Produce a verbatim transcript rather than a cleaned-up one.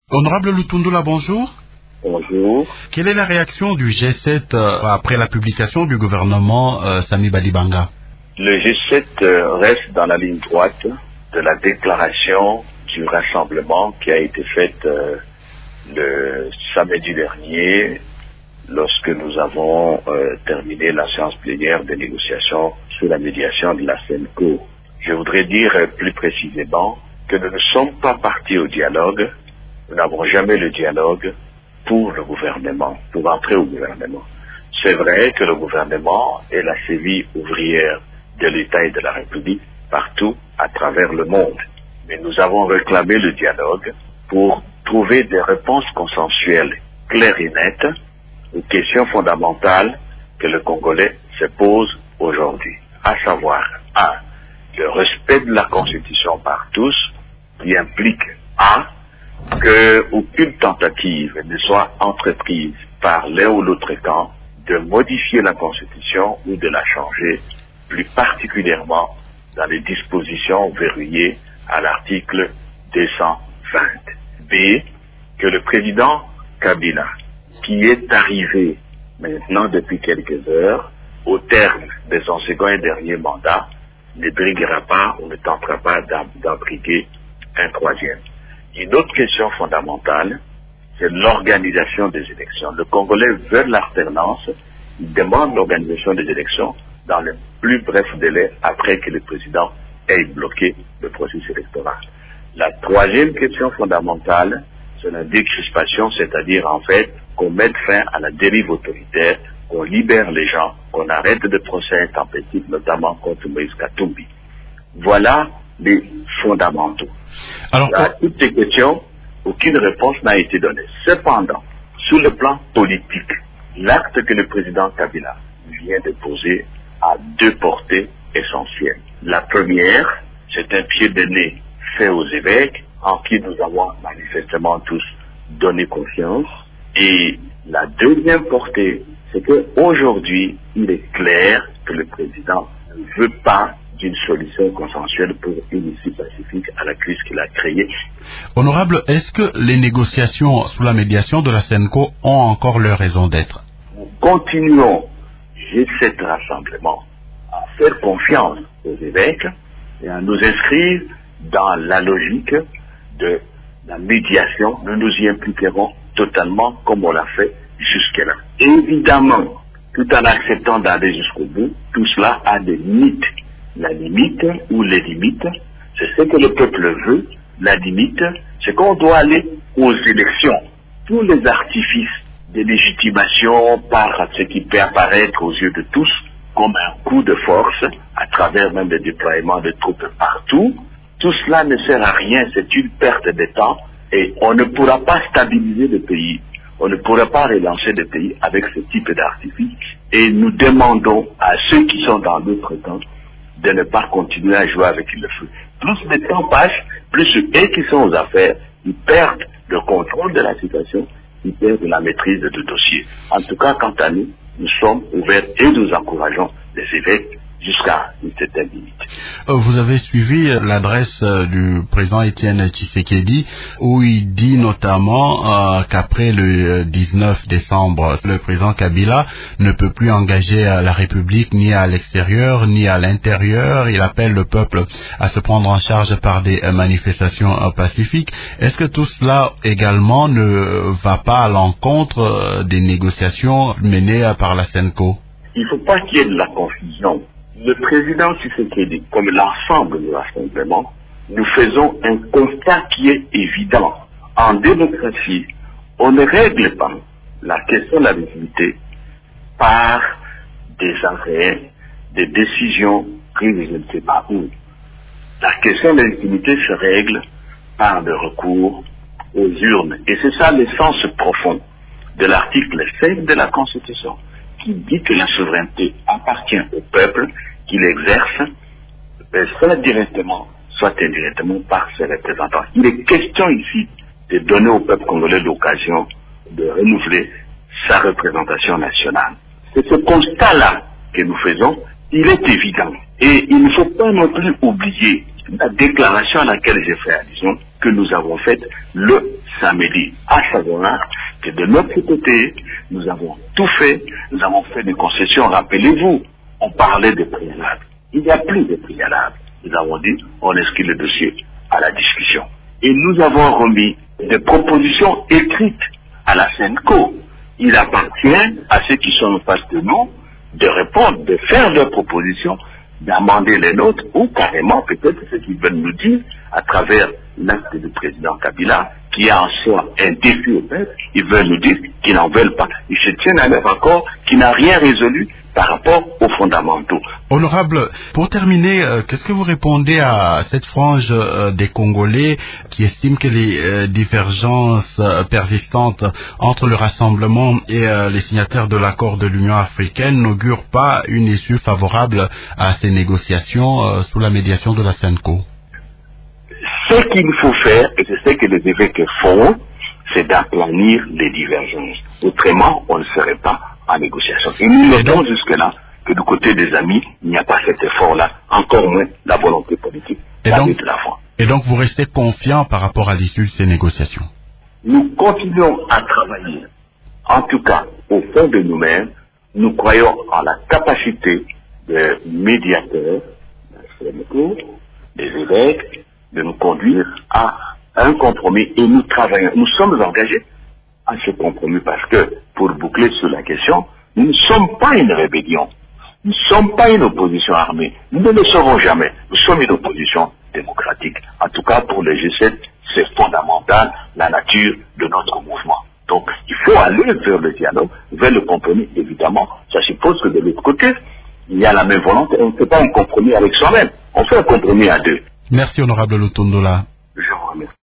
Honorable Lutundula, bonjour. Bonjour. Quelle est la réaction du G sept euh, après la publication du gouvernement euh, Sami Badibanga? Le G sept euh, reste dans la ligne droite de la déclaration du rassemblement qui a été faite euh, le samedi dernier lorsque nous avons euh, terminé la séance plénière de négociations sous la médiation de la SENCO. Je voudrais dire euh, plus précisément que nous ne sommes pas partis au dialogue. Nous n'avons jamais le dialogue pour le gouvernement, pour entrer au gouvernement. C'est vrai que le gouvernement est la cheville ouvrière de l'État et de la République partout à travers le monde. Mais nous avons réclamé le dialogue pour trouver des réponses consensuelles claires et nettes aux questions fondamentales que le Congolais se pose aujourd'hui. À savoir, un, le respect de la Constitution par tous, qui implique, un, qu'aucune tentative ne soit entreprise par l'un ou l'autre camp de modifier la Constitution ou de la changer, plus particulièrement dans les dispositions verrouillées à l'article deux cent vingt. B, que le président Kabila, qui est arrivé maintenant depuis quelques heures, au terme de son second et dernier mandat, ne briguera pas ou ne tentera pas d'en briguer un troisième. Une autre question fondamentale, c'est l'organisation des élections. Le Congolais veut l'alternance, il demande l'organisation des élections dans le plus bref délai après que le président ait bloqué le processus électoral. La troisième question fondamentale, c'est la décrispation, c'est-à-dire en fait qu'on mette fin à la dérive autoritaire, qu'on libère les gens, qu'on arrête de procès intempestifs, notamment contre Moïse Katumbi. Voilà les fondamentaux. Alors, à toutes ces questions, aucune réponse n'a été donnée. Cependant, sur le plan politique, l'acte que le président Kabila vient de poser a deux portées essentielles. La première, c'est un pied de nez fait aux évêques, en qui nous avons manifestement tous donné confiance. Et la deuxième portée, c'est qu'aujourd'hui, il est clair que le président ne veut pas d'une solution consensuelle pour une issue pacifique à la crise qu'il a créée. Honorable, est-ce que les négociations sous la médiation de la SENCO ont encore leur raison d'être? Nous continuons, G sept rassemblement, à faire confiance aux évêques et à nous inscrire dans la logique de la médiation. Nous nous y impliquerons totalement comme on l'a fait jusque-là. Évidemment, tout en acceptant d'aller jusqu'au bout, tout cela a des limites. La limite ou les limites, c'est ce que le peuple veut. La limite, c'est qu'on doit aller aux élections. Tous les artifices de légitimation par ce qui peut apparaître aux yeux de tous comme un coup de force, à travers même le déploiement de troupes partout, tout cela ne sert à rien, c'est une perte de temps et on ne pourra pas stabiliser le pays. On ne pourra pas relancer le pays avec ce type d'artifice. Et nous demandons à ceux qui sont dans d'autres camps de ne pas continuer à jouer avec le feu. Plus le temps passe, plus eux qui sont aux affaires, ils perdent le contrôle de la situation, ils perdent la maîtrise du dossier. En tout cas, quant à nous, nous sommes ouverts et nous encourageons les évêques jusqu'à une certaine limite. Vous avez suivi l'adresse du président Étienne Tshisekedi où il dit notamment euh, qu'après le dix-neuf décembre, le président Kabila ne peut plus engager la République ni à l'extérieur ni à l'intérieur. Il appelle le peuple à se prendre en charge par des manifestations pacifiques. Est-ce que tout cela également ne va pas à l'encontre des négociations menées par la SENCO? Il ne faut pas qu'il y ait de la confusion. Le président Tshisekedi, comme l'ensemble du rassemblement, nous faisons un constat qui est évident. En démocratie, on ne règle pas la question de la légitimité par des arrêts, des décisions prises je ne sais pas où. La question de la légitimité se règle par le recours aux urnes. Et c'est ça l'essence profonde de l'article cinq de la Constitution, qui dit que la souveraineté appartient au peuple, qu'il exerce, soit directement, soit indirectement par ses représentants. Il est question ici de donner au peuple congolais l'occasion de renouveler sa représentation nationale. C'est ce constat-là que nous faisons, il est évident. Et il ne faut pas non plus oublier la déclaration à laquelle j'ai fait allusion que nous avons faite le samedi, à savoir que de notre côté, nous avons tout fait, nous avons fait des concessions. Rappelez-vous, on parlait de préalable. Il n'y a plus de préalable. Nous avons dit, on inscrit le dossier à la discussion. Et nous avons remis des propositions écrites à la SENCO. Il appartient à ceux qui sont en face de nous de répondre, de faire leurs propositions, d'amender les nôtres, ou carrément peut-être ce qu'ils veulent nous dire à travers l'acte du président Kabila, qui a en soi un défi au peuple. Ils veulent nous dire qu'ils n'en veulent pas. Ils se tiennent à leur accord qui n'a rien résolu par rapport aux fondamentaux. Honorable, pour terminer, euh, qu'est-ce que vous répondez à cette frange euh, des Congolais qui estiment que les euh, divergences euh, persistantes entre le Rassemblement et euh, les signataires de l'accord de l'Union africaine n'augurent pas une issue favorable à ces négociations euh, sous la médiation de la SENCO? Ce qu'il faut faire, et c'est ce que les évêques font, c'est d'aplanir les divergences. Autrement, on ne serait pas en négociation. Et nous notons jusque-là que du côté des amis, il n'y a pas cet effort-là, encore moins la volonté politique d'aller de l'avant. Et donc vous restez confiant par rapport à l'issue de ces négociations? Nous continuons à travailler. En tout cas, au fond de nous-mêmes, nous croyons en la capacité des médiateurs, des évêques, de nous conduire à un compromis, et nous travaillons, nous sommes engagés à ce compromis parce que, pour boucler sur la question, nous ne sommes pas une rébellion, nous ne sommes pas une opposition armée, nous ne le serons jamais, nous sommes une opposition démocratique. En tout cas, pour le G sept, c'est fondamental, la nature de notre mouvement. Donc, il faut aller vers le dialogue, vers le compromis, évidemment. Ça suppose que de l'autre côté, il y a la même volonté, on ne fait pas un compromis avec soi-même, on fait un compromis à deux. Merci, honorable Lutondola. Je vous remercie.